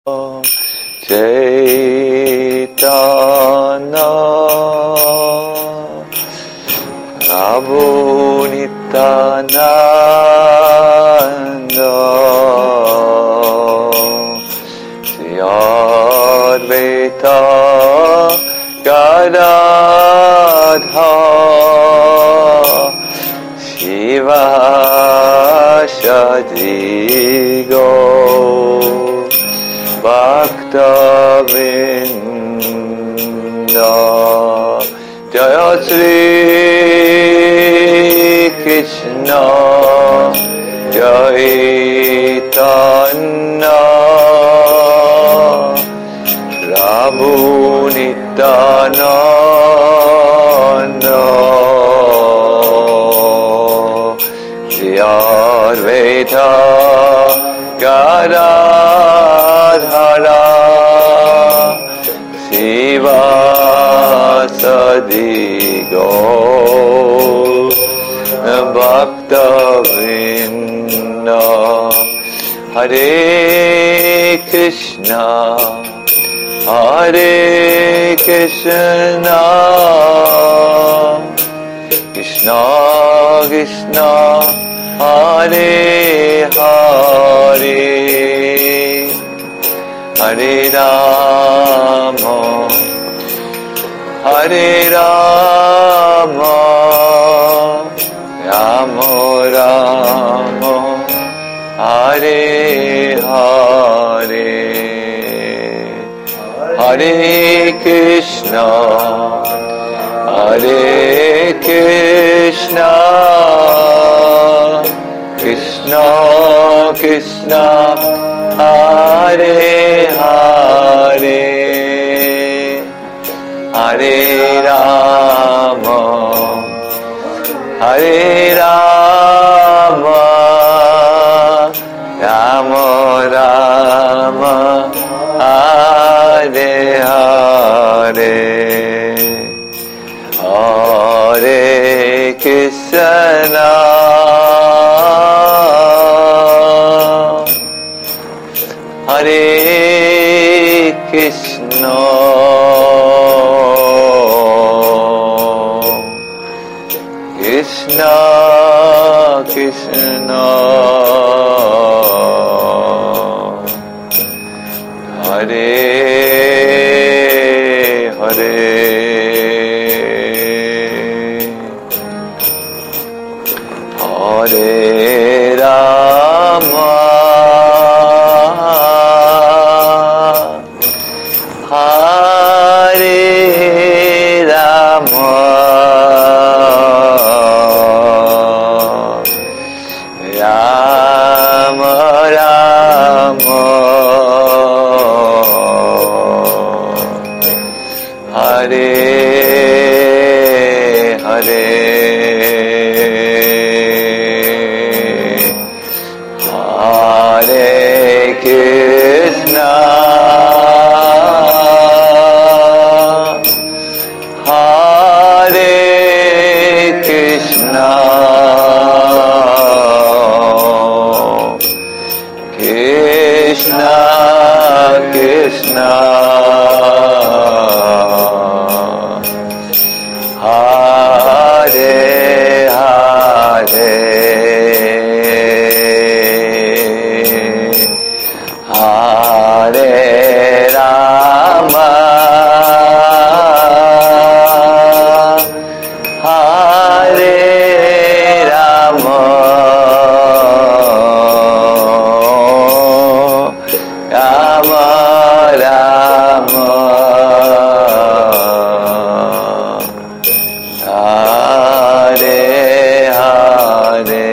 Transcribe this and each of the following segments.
Chaitanya Prabhu Nityananda Sri Advaita Gadadhar Shivasadi Gaur Bhakta-vrinda Jaya Shri Krishna Chaitanya Prabhu Nityananda Sri Advaita Gadadhara Sivasadi Gaur Bhakta-vrinda Hare Krishna Hare Krishna Krishna Krishna Hare Hare Hare Rama Hare Rama Rama Rama Hare Hare Hare Krishna Hare Krishna Krishna Krishna Hare Hare Hare Rama Hare Rama Rama Rama Hare Hare Hare Krishna Hare Krishna Krishna Krishna Hare Hare Hare Rama Hare Rama Rama Rama Hare Hare Hare Krishna Hare Krishna Krishna Krishna Hare Hare Hare Rama Hare Rama Rama Rama Hare Hare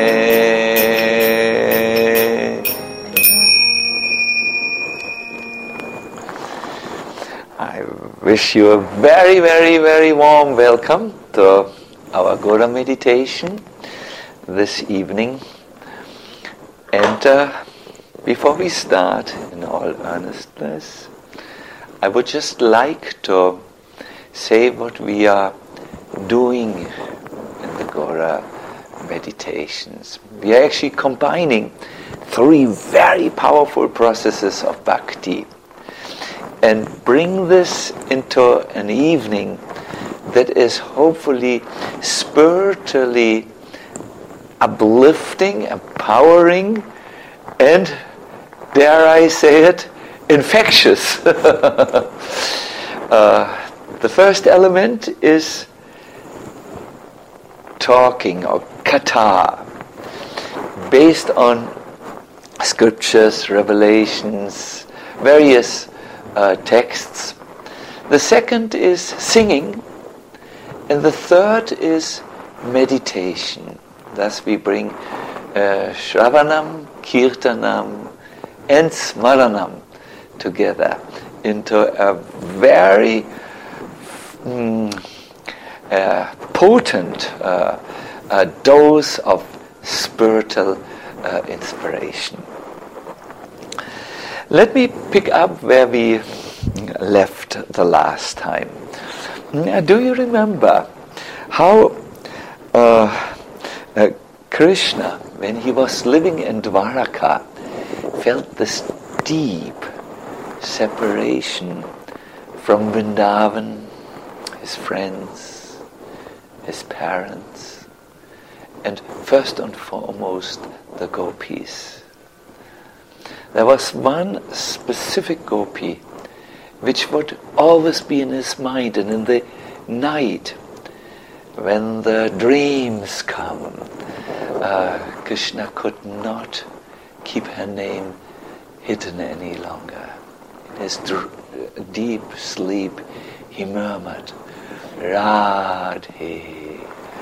I wish you a very, very, very warm welcome to our Gora meditation this evening. And before we start in all earnestness, I would just like to say what we are doing in the Gora meditations. We are actually combining three very powerful processes of bhakti, and bring this into an evening that is hopefully spiritually uplifting, empowering, and, dare I say it, infectious. The first element is talking, or katha, based on scriptures, revelations, various texts. The second is singing, and the third is meditation. Thus we bring Shravanam, Kirtanam, and Smaranam together into a very potent dose of spiritual inspiration. Let me pick up where we left the last time. Do you remember how Krishna, when he was living in Dwaraka, felt this deep separation from Vrindavan, his friends, his parents, and first and foremost the gopis. There was one specific gopi which would always be in his mind, and in the night when the dreams come, Krishna could not keep her name hidden any longer. In his deep sleep he murmured, Radhe,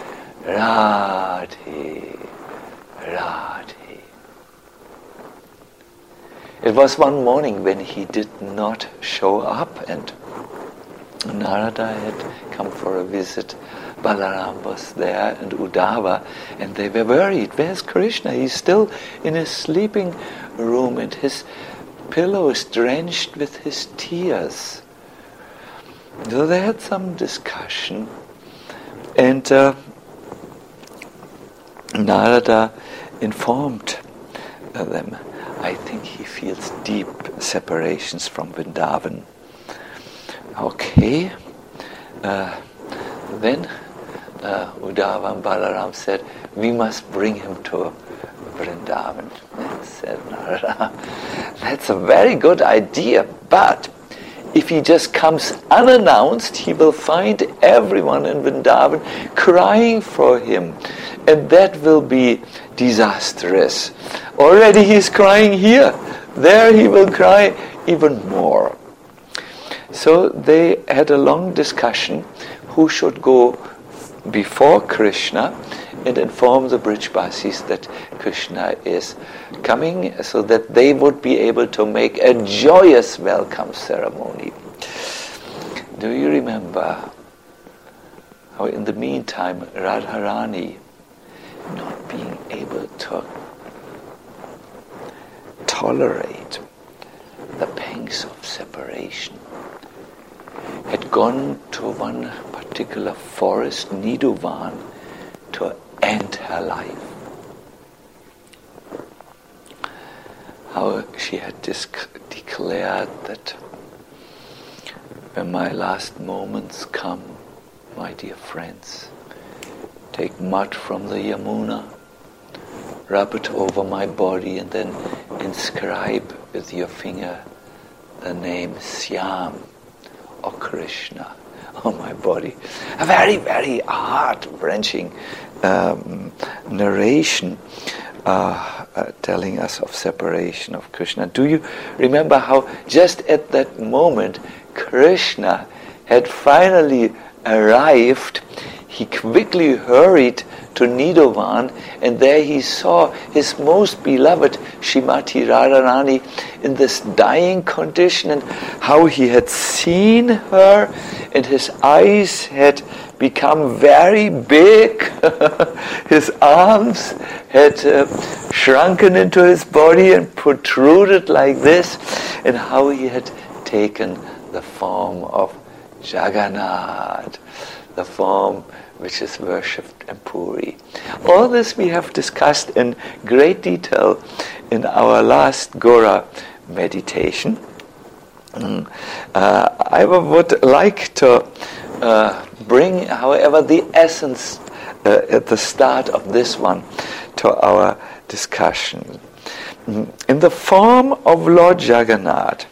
Radhe, Radhe. It was one morning when he did not show up, and Narada had come for a visit. Balaram was there, and Uddhava, and they were worried. Where's Krishna? He's still in his sleeping room, and his pillow is drenched with his tears. So they had some discussion, and Narada informed them, I think he feels deep separations from Vrindavan. Okay. Then Uddhava and Balaram said, we must bring him to Vrindavan. And said Narada, that's a very good idea, but if he just comes unannounced, he will find everyone in Vrindavan crying for him, and that will be disastrous. Already he is crying here. There he will cry even more. So they had a long discussion who should go before Krishna and inform the Brijbasis that Krishna is coming, so that they would be able to make a joyous welcome ceremony. Do you remember how in the meantime Radharani, not being able to tolerate the pangs of separation, had gone to one particular forest, Nidhuvan, to end her life. How she had declared that when my last moments come, my dear friends, take mud from the Yamuna, rub it over my body, and then inscribe with your finger the name Syam or Krishna on my body. A very, very heart-wrenching narration telling us of separation of Krishna. Do you remember how just at that moment Krishna had finally arrived? He quickly hurried to Nidhuvan, and there he saw his most beloved Srimati Radharani in this dying condition, and how he had seen her, and his eyes had become very big. His arms had shrunken into his body and protruded like this, and how he had taken the form of Jagannath, the form which is worshipped in Puri. All this we have discussed in great detail in our last Gora meditation. I would like to bring, however, the essence at the start of this one to our discussion. In the form of Lord Jagannath,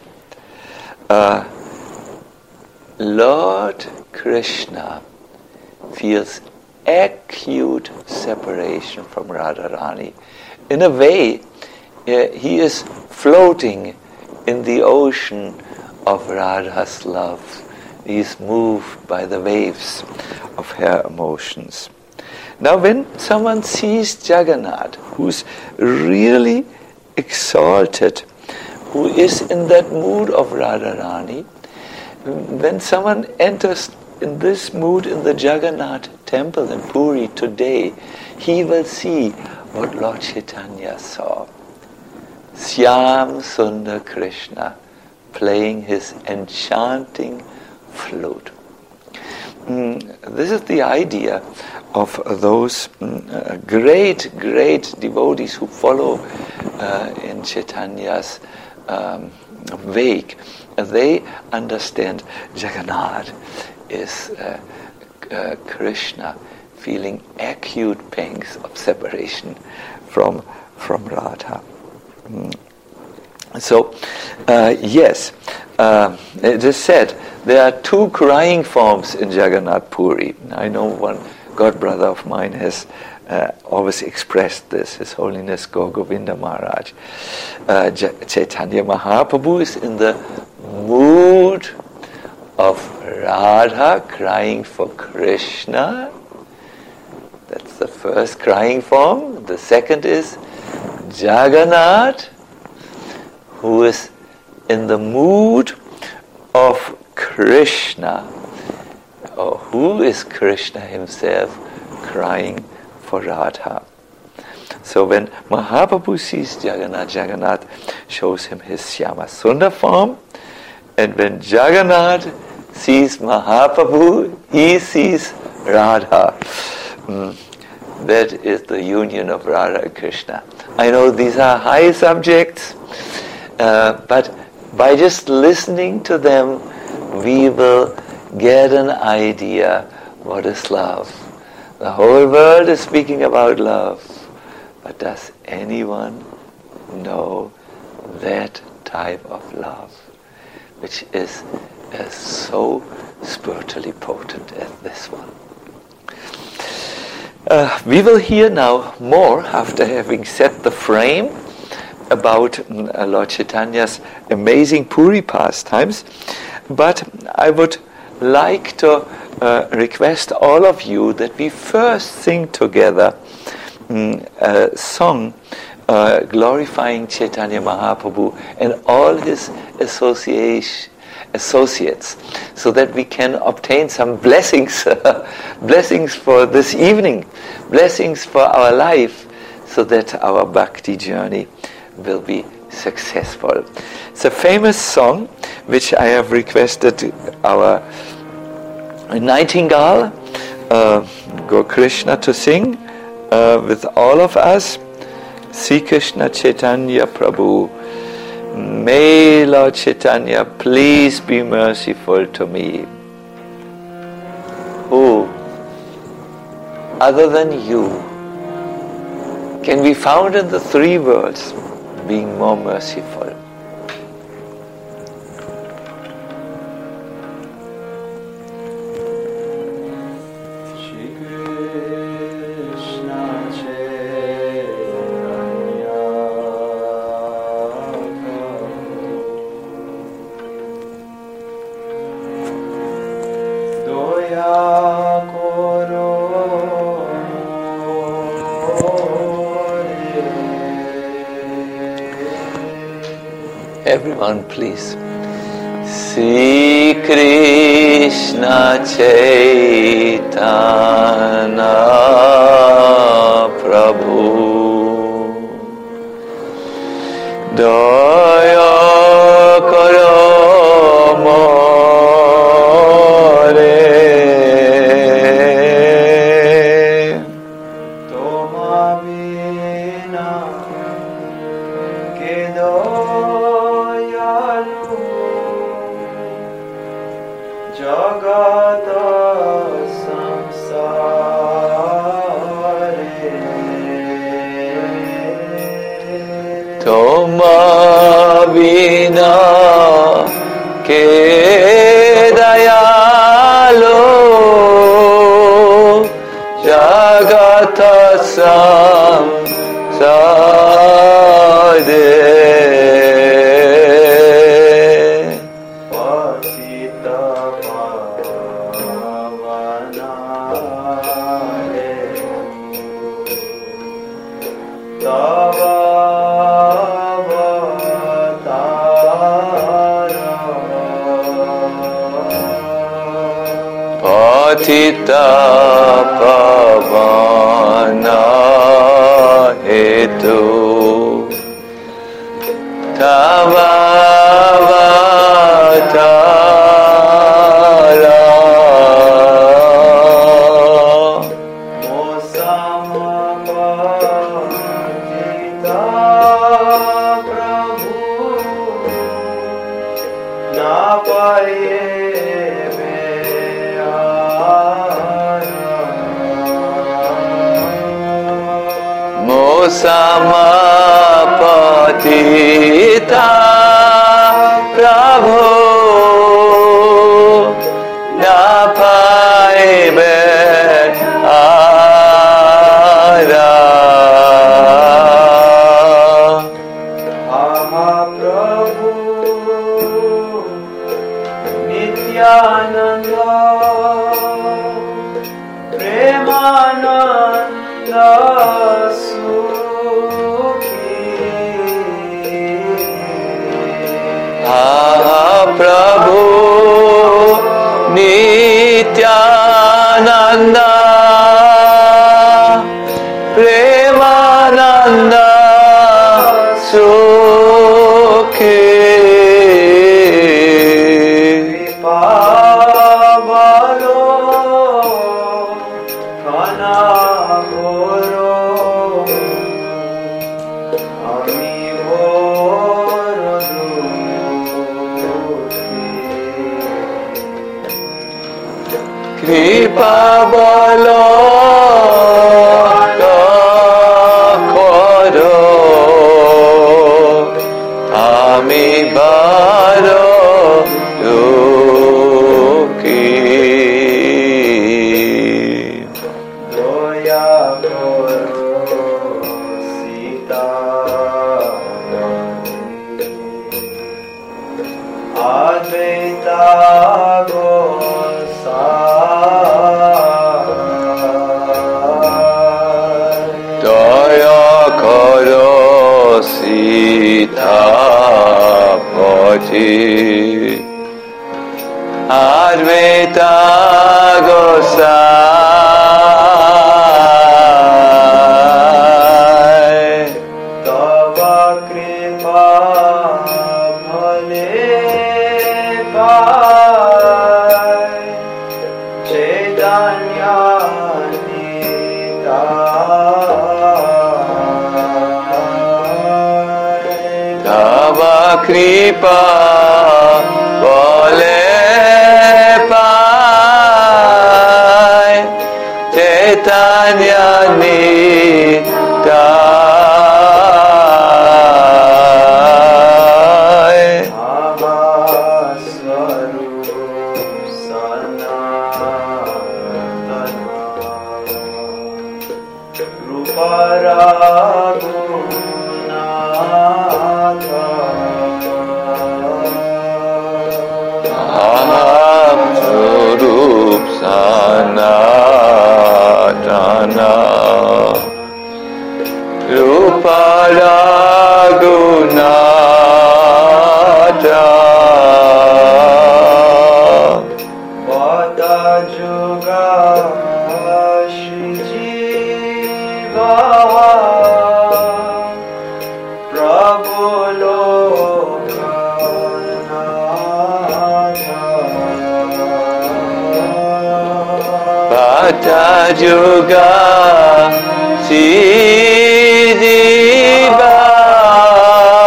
Lord Krishna feels acute separation from Radharani. In a way, he is floating in the ocean of Radha's love. He is moved by the waves of her emotions. Now, when someone sees Jagannath, who's really exalted, who is in that mood of Radharani, when someone enters in this mood in the Jagannath temple in Puri today, he will see what Lord Chaitanya saw. Syam Sundar Krishna playing his enchanting flute. This is the idea of those great devotees who follow in Chaitanya's wake. They understand Jagannath is Krishna feeling acute pangs of separation from Radha. So, yes, it is said there are two crying forms in Jagannath Puri. I know one godbrother of mine has always expressed this, His Holiness Gaur Govinda Maharaj. Chaitanya Mahaprabhu is in the mood of Radha crying for Krishna. That's the first crying form. The second is Jagannath, who is in the mood of Krishna, or who is Krishna himself crying for Radha. So when Mahaprabhu sees Jagannath, Jagannath shows him his Syama Sundar form, and when Jagannath sees Mahaprabhu, he sees Radha. That is the union of Radha and Krishna. I know these are high subjects, but by just listening to them, we will get an idea what is love. The whole world is speaking about love, but does anyone know that type of love, which is so spiritually potent as this one? We will hear now more after having set the frame about Lord Chaitanya's amazing Puri pastimes, but I would like to request all of you that we first sing together a song glorifying Chaitanya Mahaprabhu and all his associates, so that we can obtain some blessings, blessings for this evening, blessings for our life, so that our bhakti journey will be successful. It's a famous song which I have requested our nightingale, Gaur Krishna, to sing with all of us. Sri Krishna Chaitanya Prabhu, may Lord Chaitanya please be merciful to me. Who, other than you, can be found in the three worlds being more merciful? Everyone, please. Sri Krishna Chaitanya Prabhu, Daya Karo Jagata samsare Toma vina ke dayalo Jagata samsare Patita pavana hetu tava avatara mosamapatita prabhu napaye Samapatita Prabhu Napaibe Ara Mahaprabhu Nityananda Premananda Prabhu Nityananda Premananda Sukhi Kripavalo Kanagoro Kripa balo koro ami baro duki doya koro sita advaita Advaita Gosai Tava kripa bhale pai Chaitanya Nitai Tava kripa bole pai Chaitanya Nitai Abhasvarup Sanatana Ruparagunatha Surup Sanatana Rupa Raghunatha Vata Juga Shrijiva Prabhu Vata Juga Shrijiva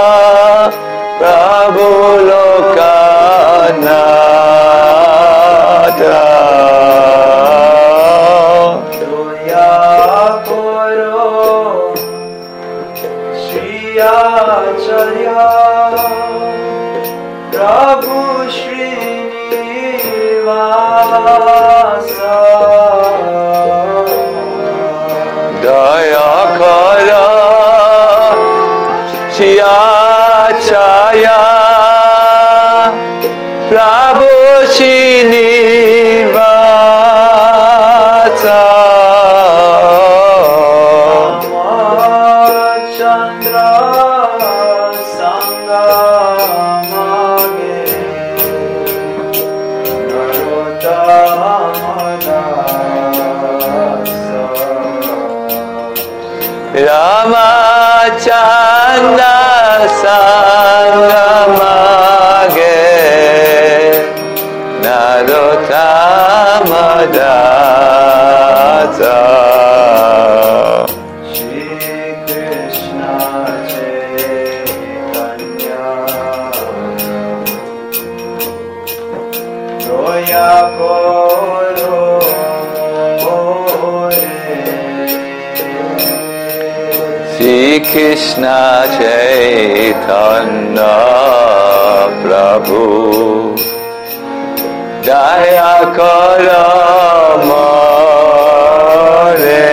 Prabhu Lokanath Doya Koro Shri Acharya Prabhu Srinivasa Daya Kara Shri Acharya Prabhu Srinivasa Chandra Sangamage Narotammadasa Ramachandra Sangamage Narottammadasa Shri Krishna Chaitanya Doya Koro Shri Krishna Chaitanya Prabhu Daya Kara More.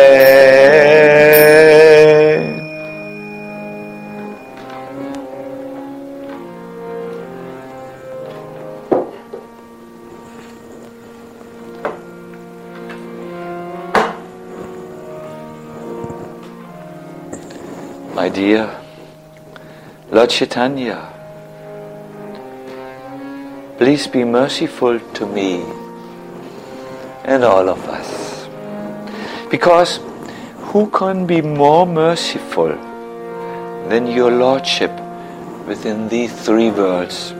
My dear Lord Chaitanya, please be merciful to me and all of us. Because who can be more merciful than your Lordship within these three worlds?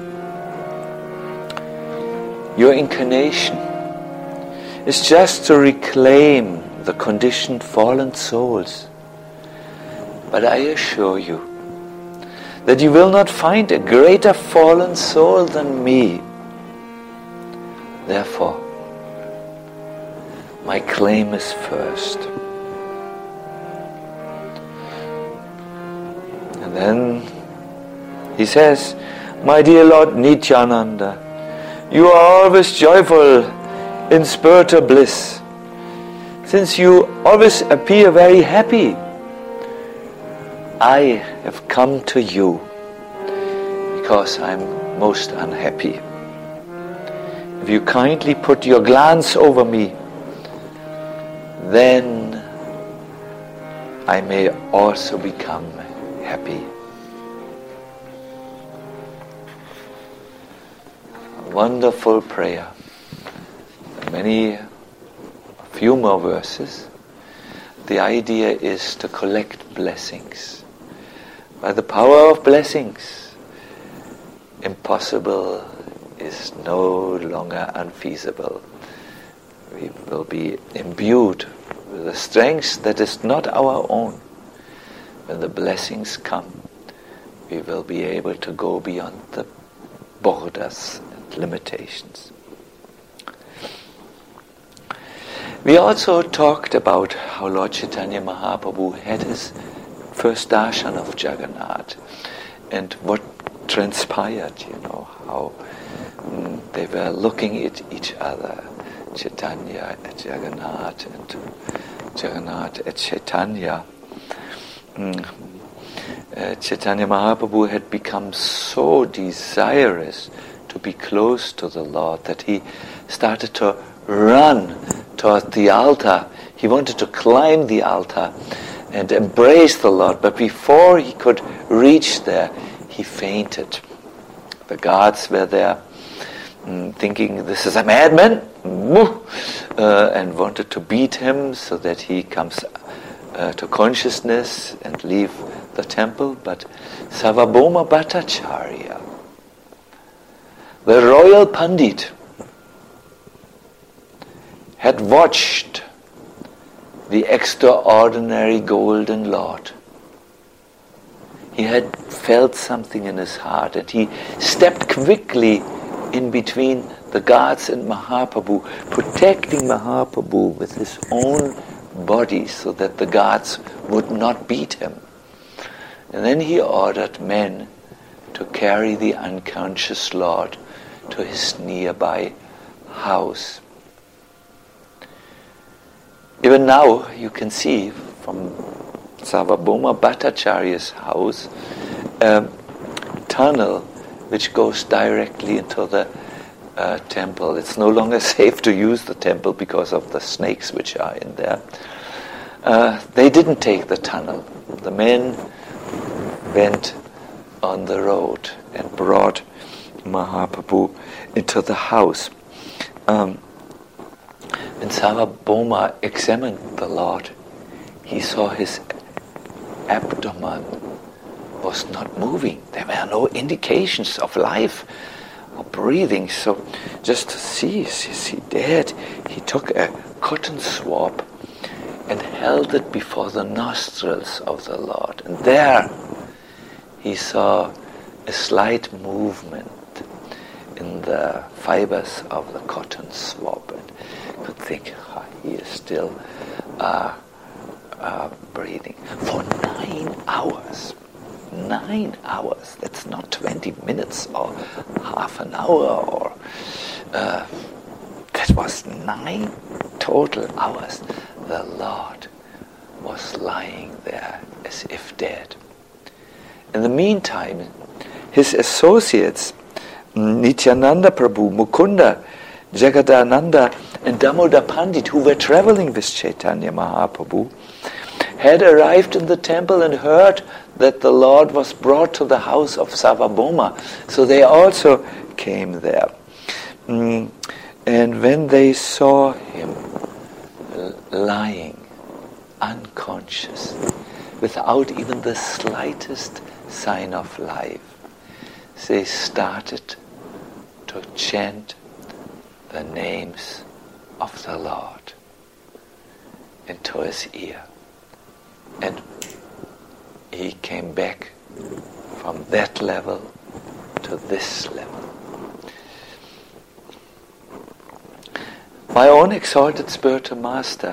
Your incarnation is just to reclaim the conditioned fallen souls. But I assure you that you will not find a greater fallen soul than me. Therefore, my claim is first. And then he says, my dear Lord Nityananda, you are always joyful in spiritual bliss, since you always appear very happy. I have come to you because I'm most unhappy. If you kindly put your glance over me, then I may also become happy. A wonderful prayer. A few more verses. The idea is to collect blessings. By the power of blessings, impossible is no longer unfeasible. We will be imbued with a strength that is not our own. When the blessings come, we will be able to go beyond the borders and limitations. We also talked about how Lord Chaitanya Mahaprabhu had his first darshan of Jagannath and what transpired, how they were looking at each other, Chaitanya at Jagannath and Jagannath at Chaitanya. Chaitanya Mahaprabhu had become so desirous to be close to the Lord that he started to run toward the altar. He wanted to climb the altar and embrace the Lord, but before he could reach there, he fainted. The guards were there thinking this is a madman, and wanted to beat him so that he comes to consciousness and leave the temple. But Sarvabhauma Bhattacharya, the royal Pandit, had watched the extraordinary golden Lord. He had felt something in his heart, and he stepped quickly in between the guards and Mahaprabhu, protecting Mahaprabhu with his own body so that the guards would not beat him. And then he ordered men to carry the unconscious Lord to his nearby house. Even now you can see from Sarvabhauma Bhattacharya's house a tunnel which goes directly into the temple. It's no longer safe to use the temple because of the snakes which are in there. They didn't take the tunnel. The men went on the road and brought Mahaprabhu into the house. When Sarvabhauma examined the Lord, he saw his abdomen was not moving. There were no indications of life or breathing. So just to see, is he dead? He took a cotton swab and held it before the nostrils of the Lord. And there he saw a slight movement in the fibers of the cotton swab, and could think, he is still breathing. For 9 hours. 9 hours. That's not 20 minutes or half an hour, or that was 9 total hours. The Lord was lying there as if dead. In the meantime, his associates, Nityananda Prabhu, Mukunda, Jagadananda, and Damodar Pandit, who were traveling with Chaitanya Mahaprabhu, had arrived in the temple and heard that the Lord was brought to the house of Sarvabhauma. So they also came there. And when they saw him lying unconscious, without even the slightest sign of life, they started to chant the names of the Lord into his ear. And he came back from that level to this level. My own exalted spiritual master,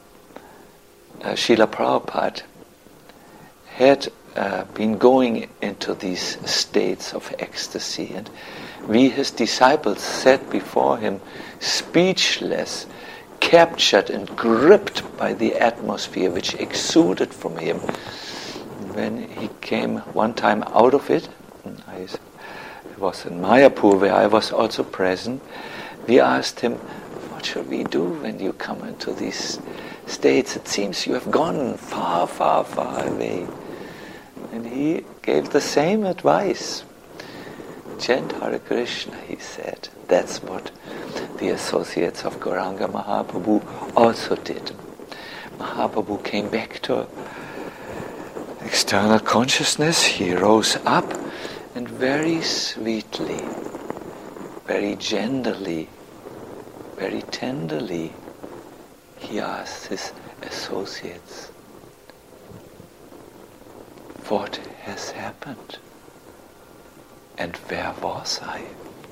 Srila Prabhupada, had been going into these states of ecstasy, and we, his disciples, sat before him speechless, captured and gripped by the atmosphere which exuded from him. When he came one time out of it, it was in Mayapur where I was also present, we asked him, what shall we do when you come into these states? It seems you have gone far, far, far away. And he gave the same advice. Chant Hare Krishna, he said. That's what the associates of Gauranga Mahaprabhu also did. Mahaprabhu came back to external consciousness. He rose up and very sweetly, very tenderly, he asked his associates, what has happened? And where was I?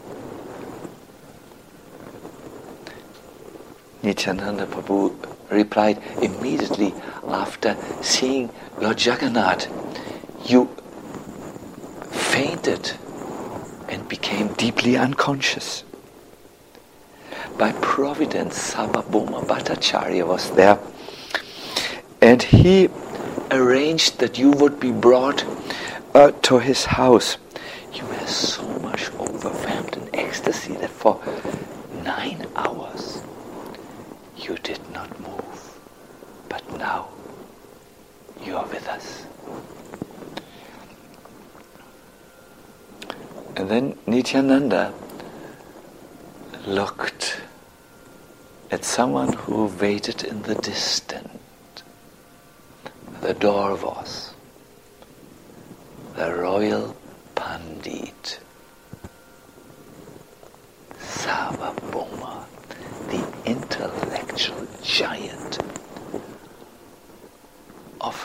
Nityananda Prabhu replied immediately after seeing Lord Jagannath, you fainted and became deeply unconscious. By providence, Sarvabhauma Bhattacharya was there, and he arranged that you would be brought to his house. You were so much overwhelmed in ecstasy that for 9 hours you did not move. But now you are with us. And then Nityananda looked at someone who waited in the distance. The door was the royal Pandit, Sarvabhauma, the intellectual giant of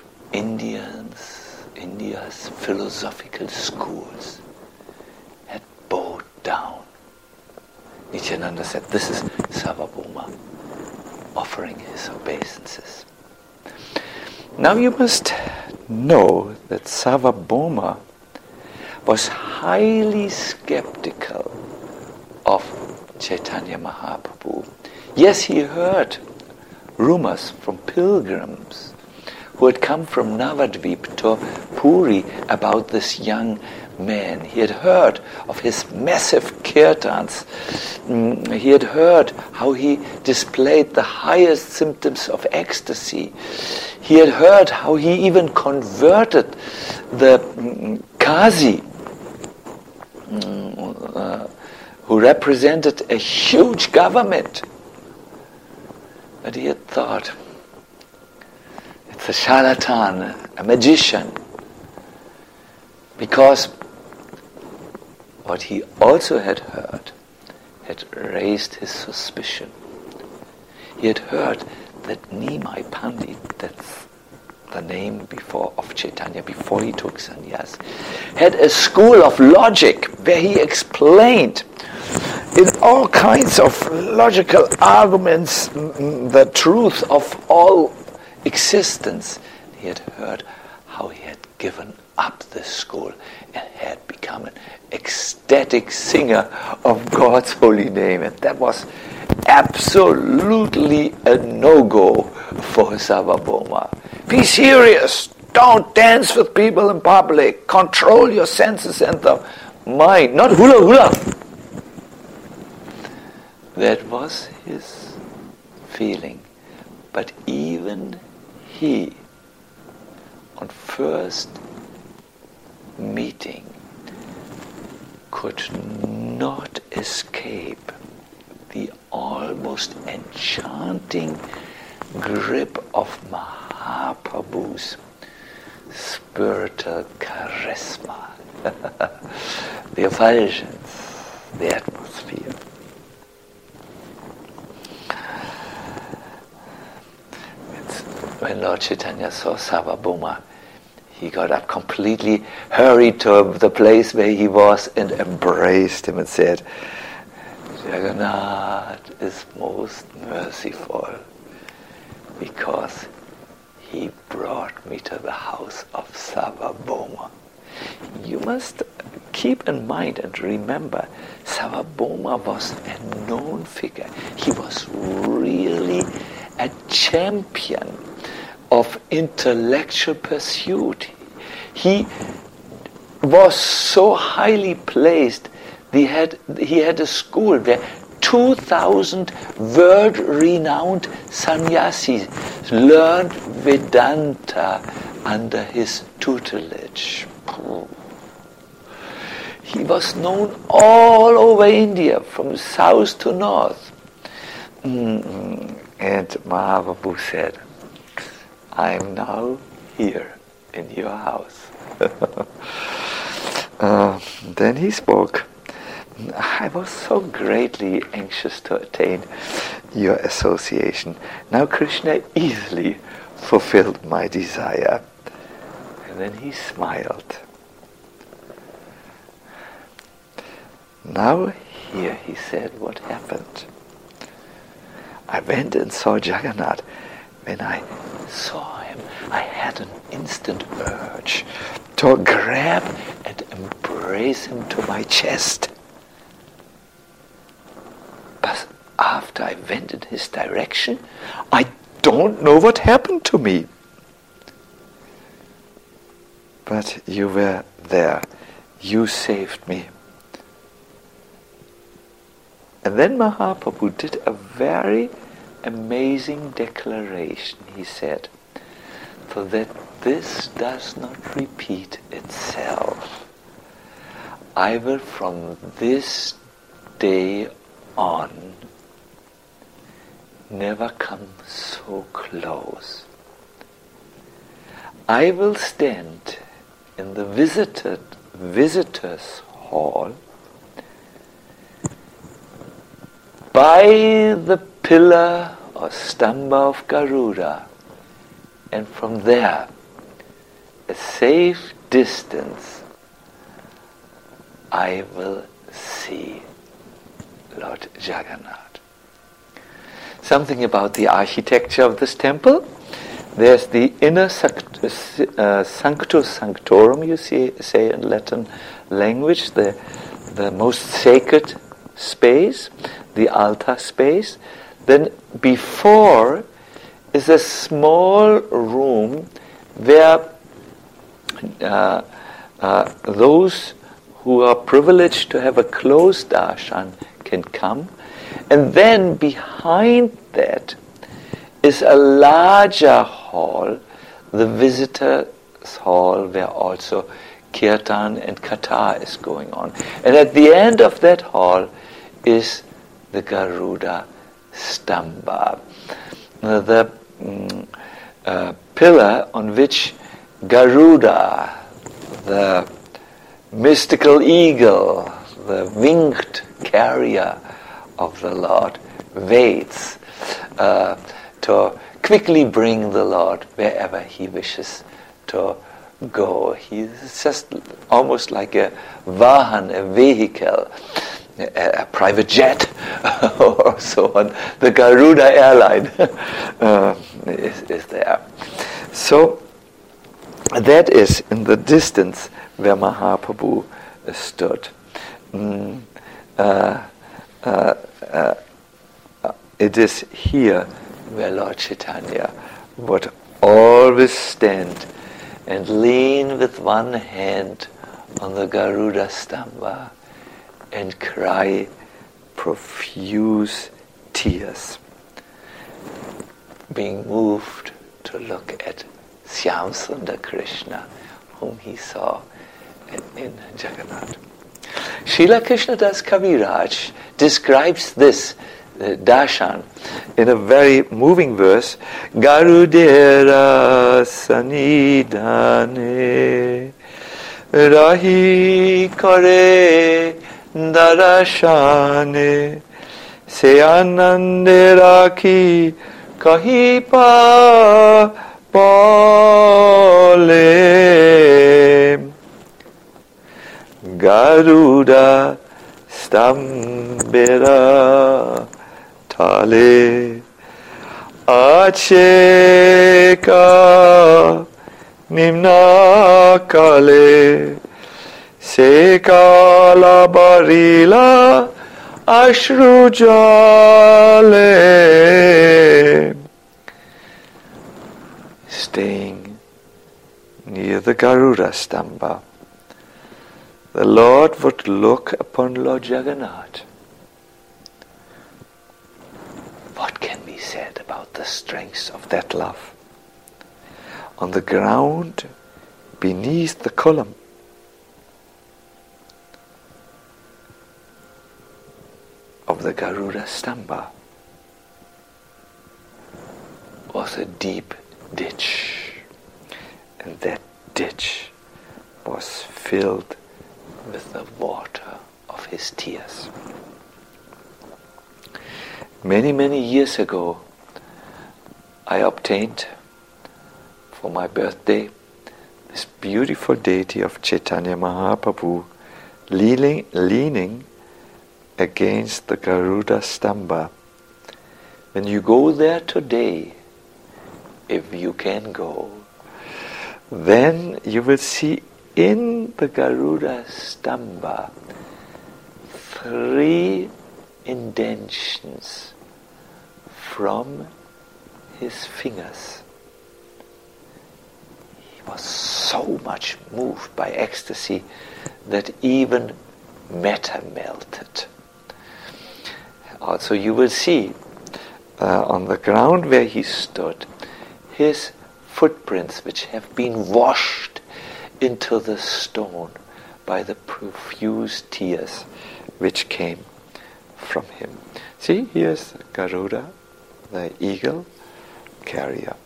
India's philosophical schools, had bowed down Nityananda said, this is Sarvabhauma offering his obeisances. Now you must know that Sarvabhauma was highly skeptical of Chaitanya Mahaprabhu. Yes, he heard rumors from pilgrims who had come from Navadvip to Puri about this young man. He had heard of his massive kirtans. He had heard how he displayed the highest symptoms of ecstasy. He had heard how he even converted the Kazi, who represented a huge government. But he had thought, it's a charlatan, a magician. Because what he also had heard had raised his suspicion. He had heard that Nimai Pandit, that's the name of Chaitanya, before he took sannyas, had a school of logic where he explained in all kinds of logical arguments the truth of all existence. He had heard how he had given up this school and had become an ecstatic singer of God's holy name. And that was absolutely a no-go for Sarvabhauma. Be serious. Don't dance with people in public. Control your senses and the mind. Not hula hula. That was his feeling. But even he, on first meeting, could not escape the almost enchanting grip of Mahaprabhu's spiritual charisma, the effulgence, the atmosphere. When Lord Chaitanya saw Sarvabhauma, he got up completely, hurried to the place where he was and embraced him and said, Jagannath is most merciful because he brought me to the house of Sarvabhauma. You must keep in mind and remember, Sarvabhauma was a known figure. He was really a champion of intellectual pursuit. He was so highly placed. He had a school where 2,000 world-renowned sannyasis learned Vedanta under his tutelage. He was known all over India, from south to north. And Mahaprabhu said, I'm now here in your house. Then he spoke. I was so greatly anxious to attain your association. Now Krishna easily fulfilled my desire. And then he smiled. Now here, he said, what happened. I went and saw Jagannath. When I saw him, I had an instant urge to grab and embrace him to my chest. But after I went in his direction, I don't know what happened to me. But you were there. You saved me. And then Mahaprabhu did a very amazing declaration. He said, so that this does not repeat itself, I will from this day on never come so close. I will stand in the visitors' hall by the pillar or stamba of Garuda, and from there, a safe distance, I will see Lord Jagannath. Something about the architecture of this temple. There's the inner sanctus sanctorum, you say in Latin language, the most sacred space, the altar space. Then before is a small room where those who are privileged to have a closed darshan can come. And then behind that is a larger hall, the visitors' hall, where also kirtan and katha is going on. And at the end of that hall is the Garuda Stamba, the pillar on which Garuda, the mystical eagle, the winged carrier of the Lord, waits to quickly bring the Lord wherever he wishes to go. He's just almost like a vahan, a vehicle, a private jet or so on. The Garuda airline is there. So that is in the distance where Mahaprabhu stood. It is here where Lord Chaitanya would always stand and lean with one hand on the Garuda Stamba and cry profuse tears, being moved to look at Shyam Sundar Krishna, whom he saw in Jagannath. Srila Krishnadas Kaviraj describes this darshan in a very moving verse. Garudera sanidhane rahi kare darashane se anande rakhi kahi pa pole Garuda stambera tale acheka nimna kale se kala barila ashru jale. Staying near the Garuda Stamba, the Lord would look upon Lord Jagannath. What can be said about the strength of that love? On the ground, beneath the column, of the Garuda Stamba was a deep ditch, and that ditch was filled with the water of his tears. Many, many years ago, I obtained for my birthday this beautiful deity of Chaitanya Mahaprabhu leaning against the Garuda Stamba. When you go there today, if you can go, then you will see in the Garuda Stamba 3 indentions from his fingers. He was so much moved by ecstasy that even matter melted. Also, you will see on the ground where he stood his footprints, which have been washed into the stone by the profuse tears which came from him. See, here's Garuda, the eagle carrier.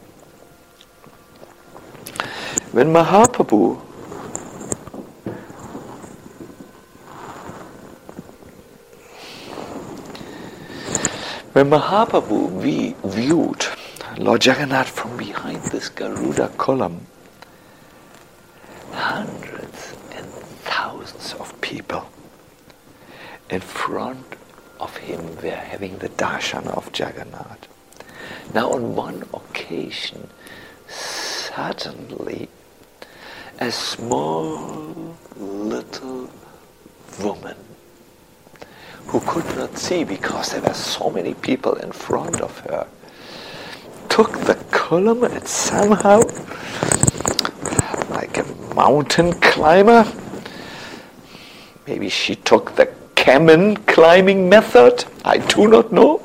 When Mahaprabhu viewed Lord Jagannath from behind this Garuda column, hundreds and thousands of people in front of him were having the darshana of Jagannath. Now on one occasion, suddenly, a small little woman who could not see because there were so many people in front of her, took the column and somehow, like a mountain climber, maybe she took the Kamen climbing method, I do not know.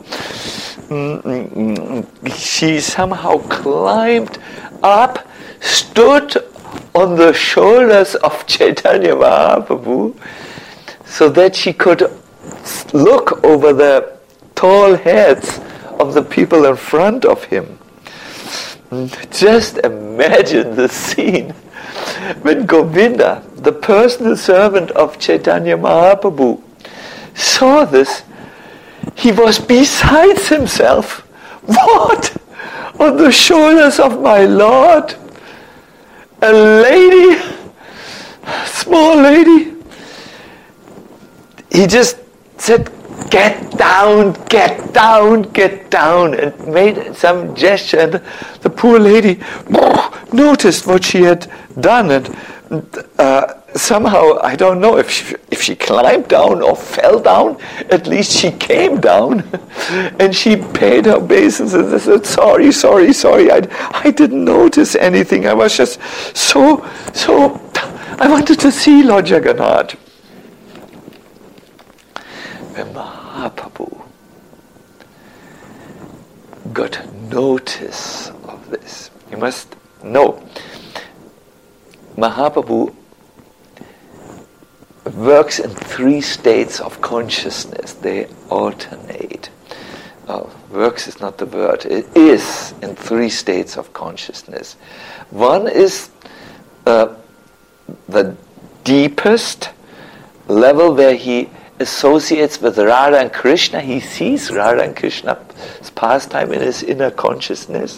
She somehow climbed up, stood on the shoulders of Chaitanya Mahaprabhu, so that she could look over the tall heads of the people in front of him. Just imagine the scene when Govinda, the personal servant of Chaitanya Mahaprabhu, saw this. He was besides himself. What? On the shoulders of my Lord? A lady? Small lady? He just said, get down, get down, get down, and made some gesture, and the poor lady noticed what she had done, and somehow, I don't know if she climbed down or fell down, at least she came down, and she paid her obeisance and said, sorry, I didn't notice anything, I was just so, I wanted to see Lord Jagannath. When Mahaprabhu got notice of this, you must know, Mahaprabhu works in 3 states of consciousness. They alternate. Works is not the word. It is in 3 states of consciousness. One is the deepest level where he associates with Radha and Krishna. He sees Radha and Krishna's pastime in his inner consciousness.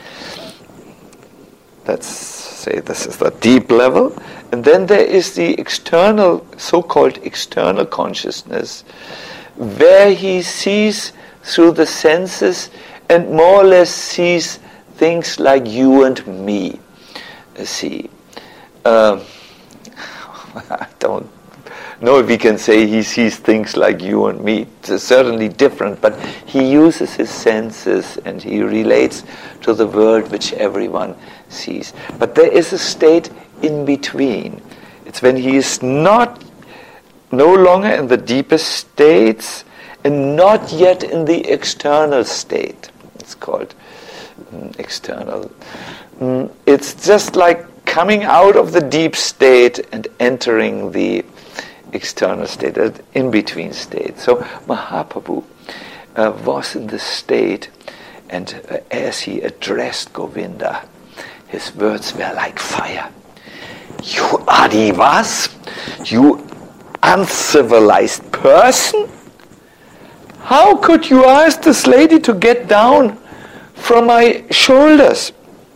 Let's say this is the deep level. And then there is the external, so-called external consciousness, where he sees through the senses and more or less sees things like you and me. See, I don't know if we can say he sees things like you and me. It's certainly different, but he uses his senses and he relates to the world which everyone sees. But there is a state in between. It's when he is no longer in the deepest states and not yet in the external state. It's called external. It's just like coming out of the deep state and entering the external state, an in-between state. So Mahaprabhu was in this state, and as he addressed Govinda, his words were like fire. You Adivas, you uncivilized person, how could you ask this lady to get down from my shoulders?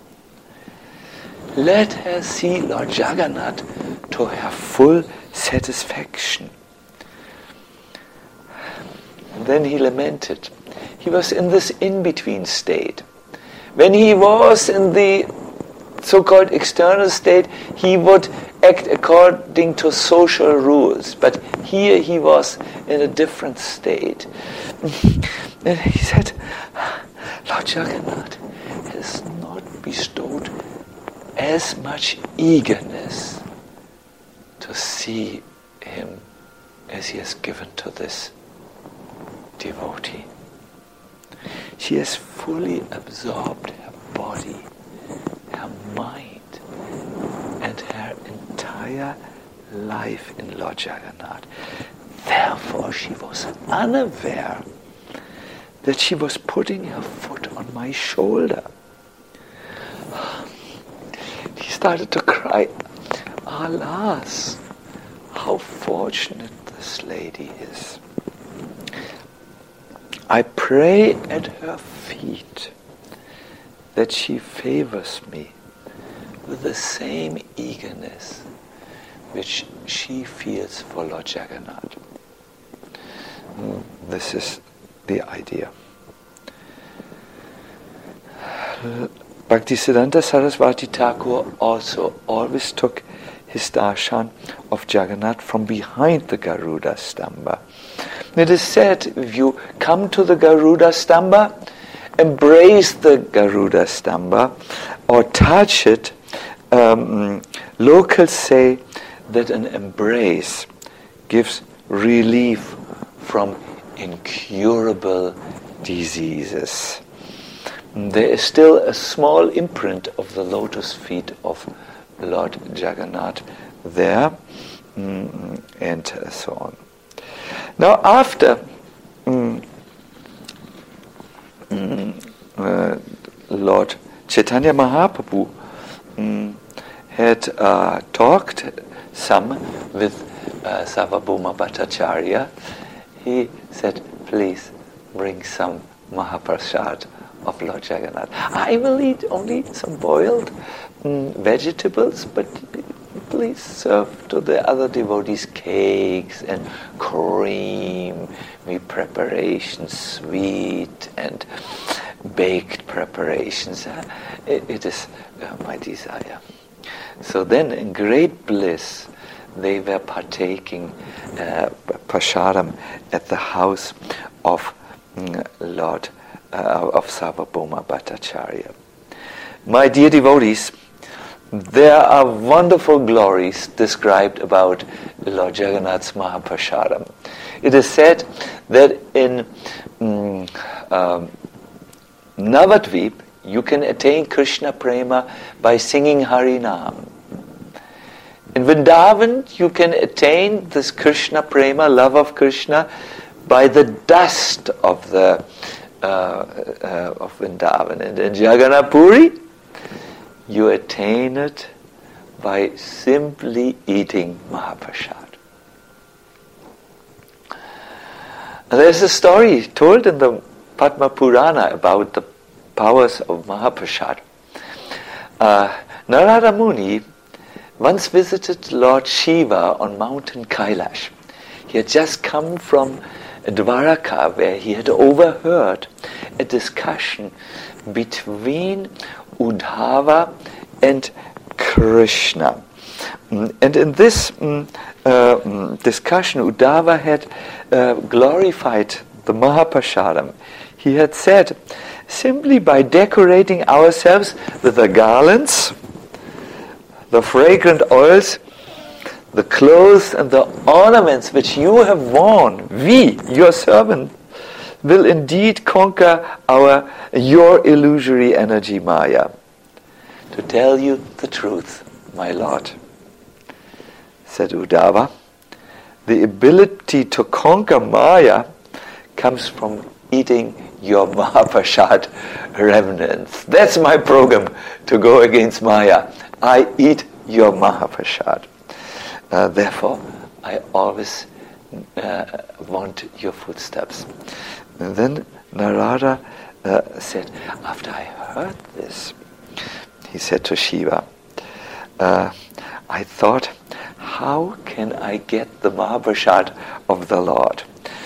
Let her see Lord Jagannath to her full satisfaction. And then he lamented. He was in this in-between state. When he was in the so-called external state, he would act according to social rules. But here he was in a different state. And he said, Lord Jagannath has not bestowed as much eagerness to see him as he has given to this devotee. She has fully absorbed her body, her mind, and her entire life in Lord Jagannath. Therefore, she was unaware that she was putting her foot on my shoulder. He started to cry, alas, how fortunate this lady is. I pray at her feet that she favors me with the same eagerness which she feels for Lord Jagannath. This is the idea. Bhaktisiddhanta Saraswati Thakur also always took his darshan of Jagannath from behind the Garuda Stamba. It is said, if you come to the Garuda Stamba, embrace the Garuda Stamba or touch it, locals say that an embrace gives relief from incurable diseases. There is still a small imprint of the lotus feet of Lord Jagannath there, and so on. Now, after Lord Chaitanya Mahaprabhu had talked some with Sarvabhauma Bhattacharya, he said, please bring some Mahaprasad of Lord Jagannath. I will eat only some boiled vegetables, but please serve to the other devotees cakes and cream, preparations, sweet and baked preparations. It is my desire. So then, in great bliss, they were partaking prasadam at the house of Lord of Sarvabhauma Bhattacharya. My dear devotees, there are wonderful glories described about Lord Jagannath's Mahaprasadam. It is said that in Navadvip you can attain Krishna Prema by singing Harinam. In Vrindavan you can attain this Krishna Prema, love of Krishna, by the dust of the of Vrindavan. And in Jagannath Puri you attain it by simply eating Mahaprasad. There's a story told in the Padma Purana about the powers of Mahaprasad. Narada Muni once visited Lord Shiva on Mountain Kailash. He had just come from Dwaraka, where he had overheard a discussion between Uddhava and Krishna. And in this discussion, Uddhava had glorified the Mahaprasadam. He had said, simply by decorating ourselves with the garlands, the fragrant oils, the clothes and the ornaments which you have worn, we, your servant, will indeed conquer your illusory energy Maya. To tell you the truth, my Lord, said Uddhava, the ability to conquer Maya comes from eating your Mahaprasad remnants. That's my program to go against Maya. I eat your Mahaprasad. Therefore, I always want your footsteps. And then Narada said, after I heard this, he said to Shiva, I thought, how can I get the Mahaprasad of the Lord?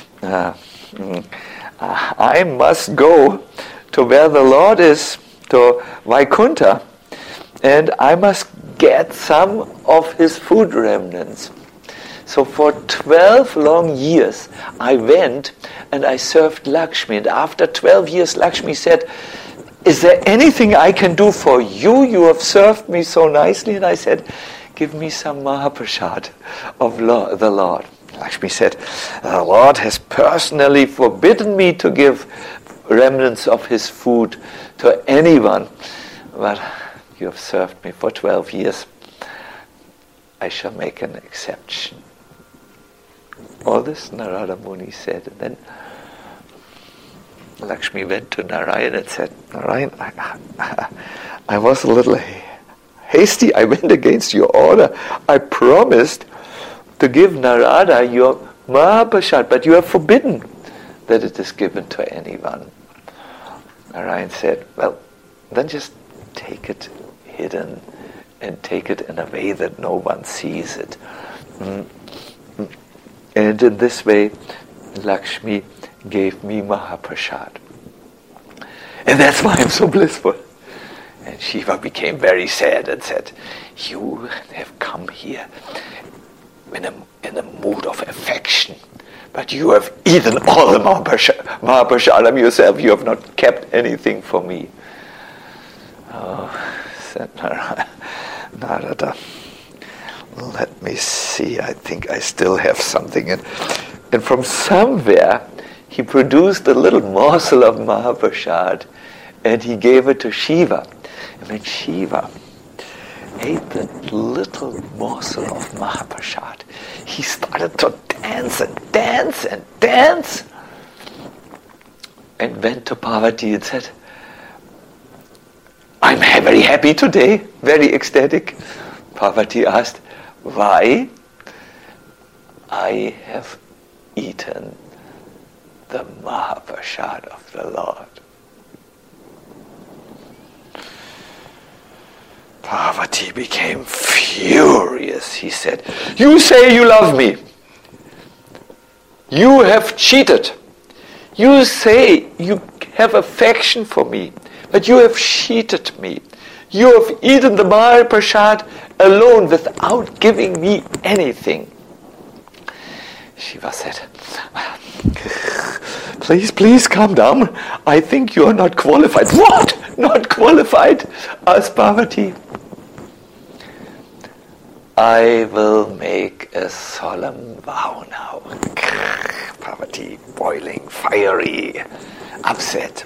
I must go to where the Lord is, to Vaikuntha, and I must get some of his food remnants. So for 12 long years I went and I served Lakshmi, and after 12 years Lakshmi said, is there anything I can do for you? You have served me so nicely. And I said, give me some Mahaprasad of the Lord. Lakshmi said, the Lord has personally forbidden me to give remnants of his food to anyone. But you have served me for 12 years. I shall make an exception. All this Narada Muni said, and then Lakshmi went to Narayan and said, Narayan, I was a little hasty. I went against your order. I promised to give Narada your Mahaprasad, but you have forbidden that it is given to anyone. Narayan said, well, then just take it hidden and take it in a way that no one sees it. And in this way, Lakshmi gave me Mahaprasad. And that's why I'm so blissful. And Shiva became very sad and said, you have come here in a mood of affection, but you have eaten all the Mahaprasadam yourself. You have not kept anything for me. Oh, said Narada. Let me see, I think I still have something. And from somewhere, he produced a little morsel of Mahaprasad, and he gave it to Shiva. And when Shiva ate that little morsel of Mahaprasad, he started to dance and dance and dance, and went to Parvati and said, I'm very happy today, very ecstatic. Parvati asked, why? I have eaten the Mahaprasad of the Lord. Parvati became furious. He said, you say you love me. You have cheated. You say you have affection for me, but you have cheated me. You have eaten the Mahaprasad alone without giving me anything. Shiva said, please calm down. I think you are not qualified. What? Not qualified? Asked Parvati. I will make a solemn vow now. Parvati, boiling, fiery, upset.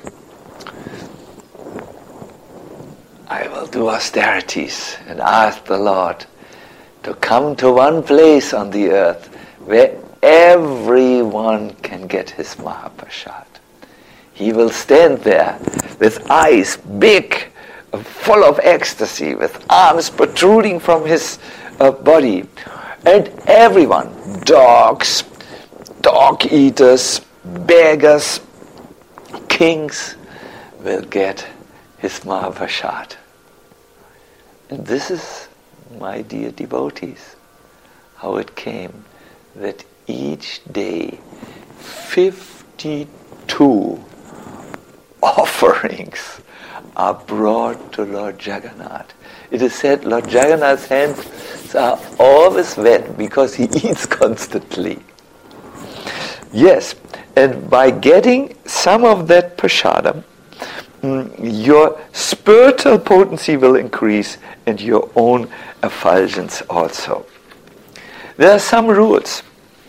I will do austerities and ask the Lord to come to one place on the earth where everyone can get his Mahaprasad. He will stand there with eyes big, full of ecstasy, with arms protruding from his body. And everyone, dogs, dog eaters, beggars, kings, will get his Mahaprasad. And this is, my dear devotees, how it came that each day 52 offerings are brought to Lord Jagannath. It is said Lord Jagannath's hands are always wet because he eats constantly. Yes, and by getting some of that prasadam, your spiritual potency will increase and your own effulgence also. There are some rules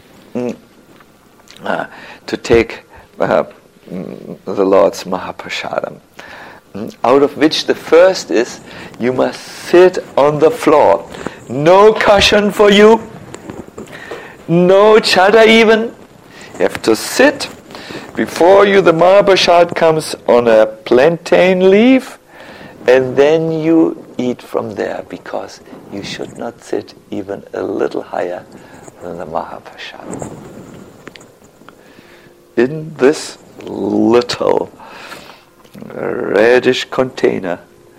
to take the Lord's Mahaprasadam, out of which the first is you must sit on the floor. No cushion for you, no chadar even. You have to sit. Before you the Mahaprasad comes on a plantain leaf, and then you eat from there, because you should not sit even a little higher than the Mahaprasad. In this little reddish container,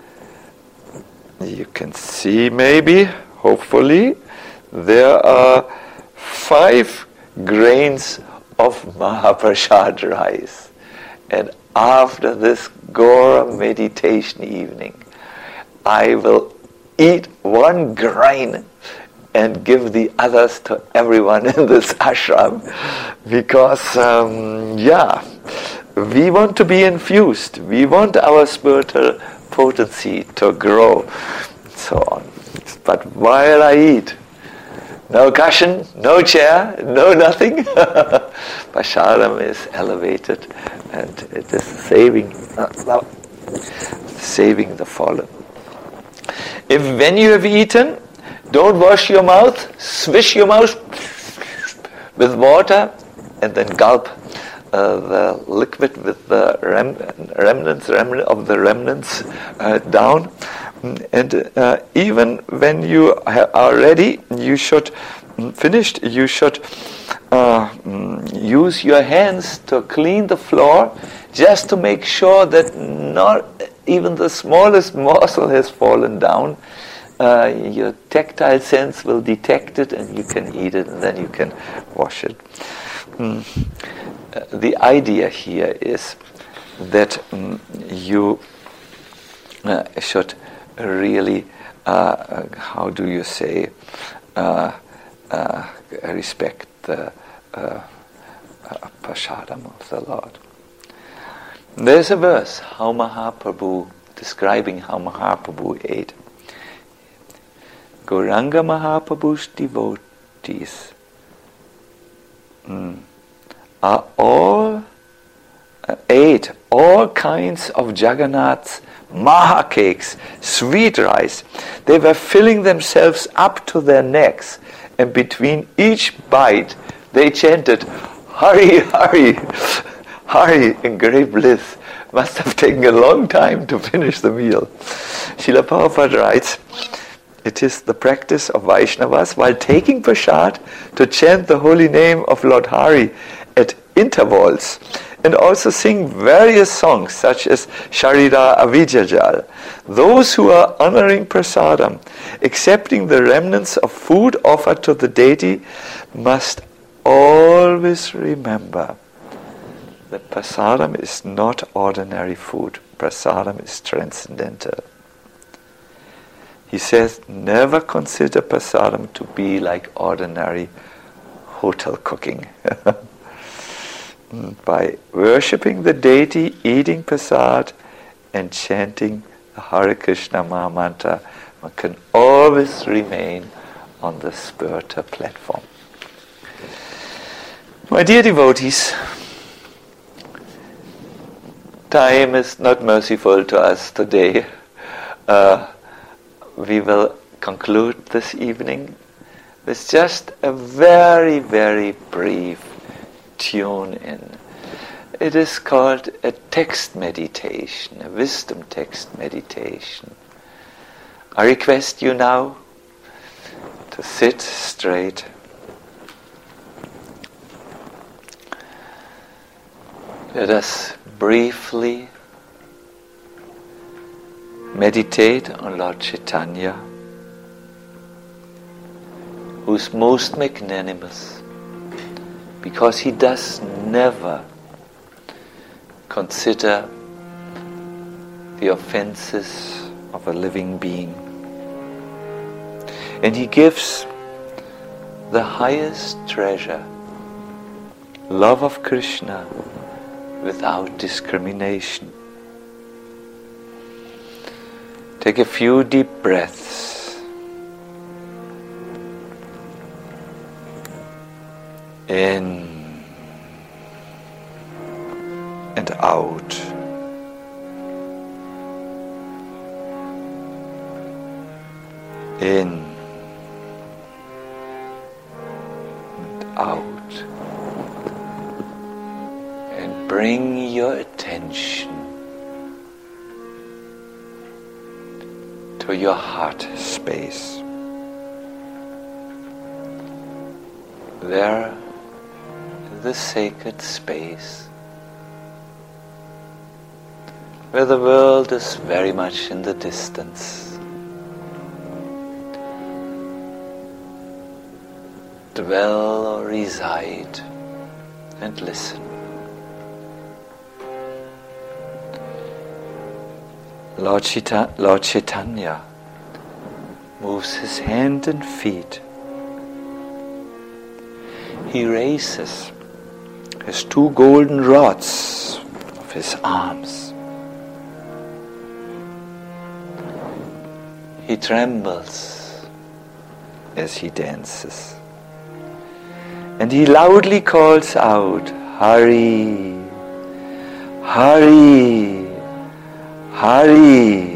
you can see maybe, hopefully, there are 5 grains of Mahaprasad rice. And after this Gora meditation evening, I will eat 1 grain and give the others to everyone in this ashram, because we want to be infused. We want our spiritual potency to grow, and so on. But while I eat, no cushion, no chair, no nothing. Prasadam is elevated, and it is saving the fallen. If when you have eaten, don't wash your mouth, swish your mouth with water, and then gulp the liquid with the remnants down. And even when you are ready, you should finished. You should use your hands to clean the floor, just to make sure that not even the smallest morsel has fallen down. Your tactile sense will detect it, and you can eat it, and then you can wash it. the idea here is that you should really, how do you say, respect the prasadam of the Lord. There's a verse, how Mahaprabhu, describing how Mahaprabhu ate. Gauranga Mahaprabhu's devotees ate all kinds of Jagannath's maha cakes, sweet rice. They were filling themselves up to their necks, and between each bite they chanted, Hari, Hari, Hari, in great bliss. Must have taken a long time to finish the meal. Srila Prabhupada writes, it is the practice of Vaishnavas while taking prasad to chant the holy name of Lord Hari at intervals and also sing various songs such as Sharira Avijajal. Those who are honoring prasadam, accepting the remnants of food offered to the deity, must always remember that prasadam is not ordinary food. Prasadam is transcendental. He says, never consider prasadam to be like ordinary hotel cooking. By worshipping the deity, eating prasad, and chanting the Hare Krishna Maha Mantra, one can always remain on the spiritual platform. My dear devotees, time is not merciful to us today. We will conclude this evening with just a very, very brief tune in. It is called a text meditation, a wisdom text meditation. I request you now to sit straight. Let us briefly meditate on Lord Chaitanya, who is most magnanimous, because he does never consider the offenses of a living being. And he gives the highest treasure, love of Krishna, without discrimination. Take a few deep breaths. In and out. In and out. And bring your attention to your heart space. There, in the sacred space, where the world is very much in the distance, dwell or reside and listen. Lord Chaitanya moves his hand and feet. He raises his two golden rods of his arms. He trembles as he dances. And he loudly calls out, Hari, Hari, Hari.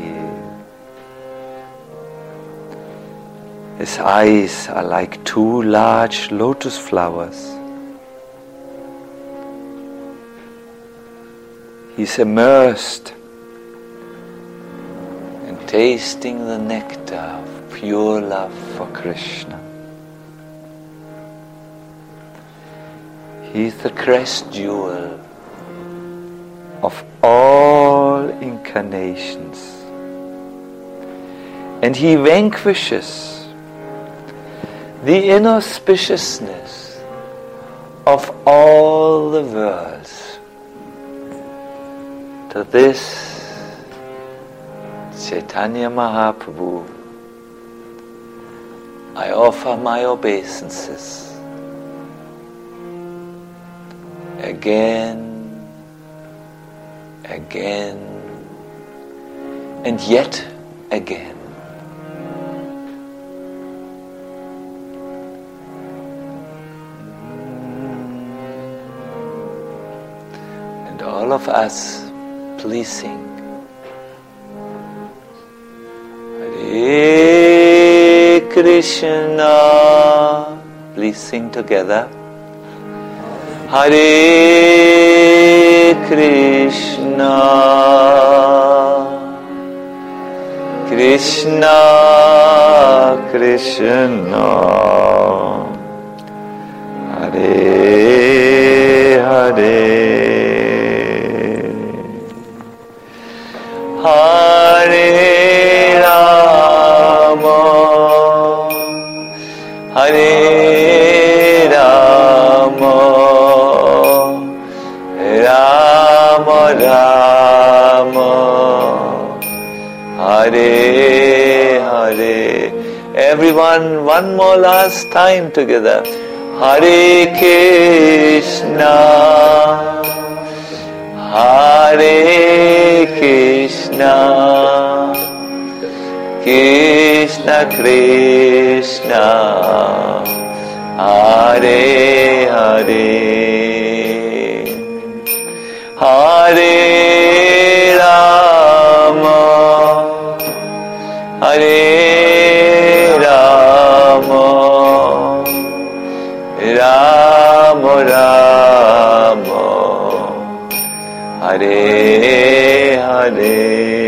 His eyes are like two large lotus flowers. He's immersed in tasting the nectar of pure love for Krishna. He's the crest jewel of all incarnations, and he vanquishes the inauspiciousness of all the worlds to this Chaitanya Mahaprabhu, I offer my obeisances again, again, and yet again. And all of us, please sing. Hare Krishna. Please sing together. Hare Krishna, Krishna Krishna, Hare Hare, Hare Rama, Hare Rama, Rama Rama, Hare Hare. Everyone, one more last time together. Hare Krishna, Hare Krishna, Krishna Krishna, Hare Hare, Hare Rama, Hare Rama, Rama Rama, Hare Hare.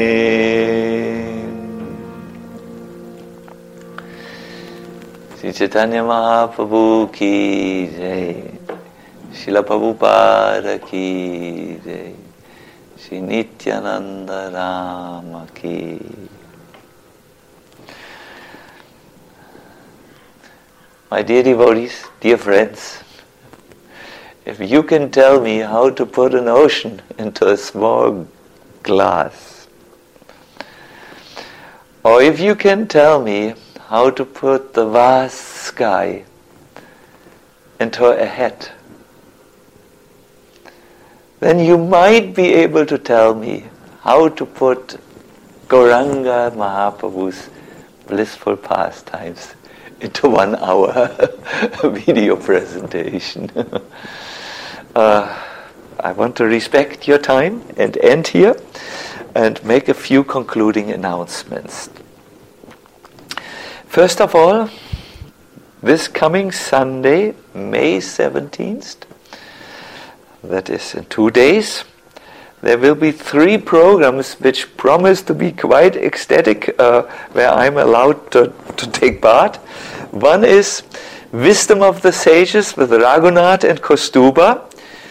Sri Chaitanya Mahaprabhu ki jai, Srila Prabhupada ki jai, Sri Nityananda Rama ki. My dear devotees, dear friends, if you can tell me how to put an ocean into a small glass, or if you can tell me how to put the vast sky into a hat, then you might be able to tell me how to put Gauranga Mahaprabhu's blissful pastimes into 1 hour video presentation. I want to respect your time and end here and make a few concluding announcements. First of all, this coming Sunday, May 17th, that is in 2 days, there will be 3 programs which promise to be quite ecstatic, where I'm allowed to take part. One is Wisdom of the Sages with Raghunath and Kostuba.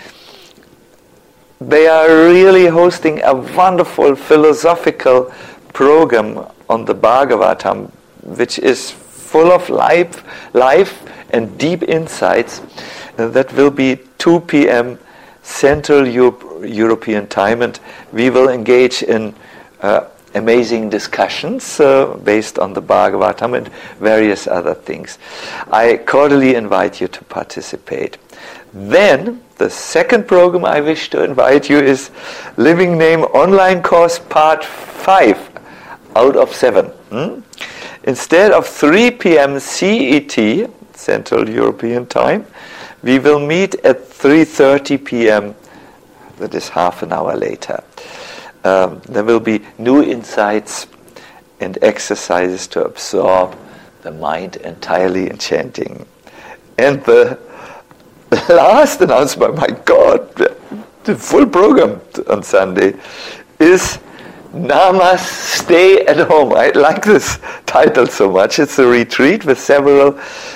They are really hosting a wonderful philosophical program on the Bhagavatam, which is full of life and deep insights. That will be 2 p.m. Central European time, and we will engage in amazing discussions based on the Bhagavatam and various other things. I cordially invite you to participate. Then, the second program I wish to invite you is Living Name Online Course Part 5 out of 7. Instead of 3 p.m. CET, Central European Time, we will meet at 3:30 p.m., that is half an hour later. There will be new insights and exercises to absorb the mind entirely in chanting. And the last announcement, my God, the full program on Sunday is Namaste at Home. I like this title so much. It's a retreat with several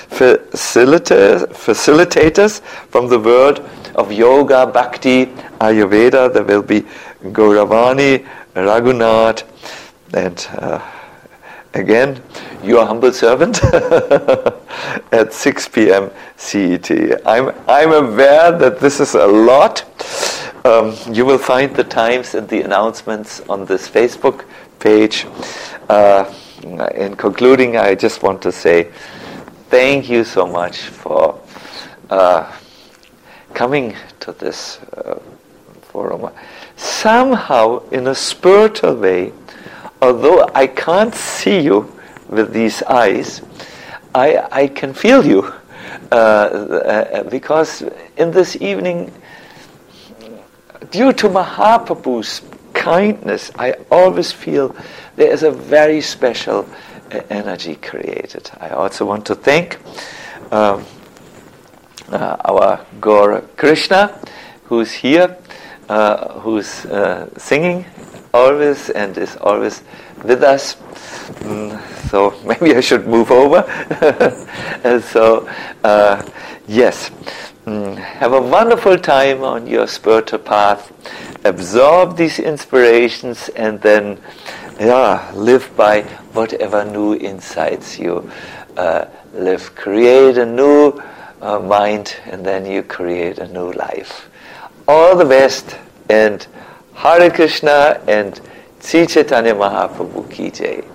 facilitators from the world of yoga, bhakti, Ayurveda. There will be Gauravani, Raghunath, and again, your humble servant at 6 p.m. CET. I'm aware that this is a lot. You will find the times and the announcements on this Facebook page. In concluding, I just want to say thank you so much for coming to this forum. Somehow, in a spiritual way, although I can't see you with these eyes, I can feel you. Because in this evening, due to Mahaprabhu's kindness, I always feel there is a very special energy created. I also want to thank our Gaur Krishna, who's here, who's singing always and is always with us. So maybe I should move over. And so, yes, have a wonderful time on your spiritual path. Absorb these inspirations and then live by whatever new insights you live. Create a new mind, and then you create a new life. All the best, and Hare Krishna and Sri Chaitanya Mahaprabhu ki jai.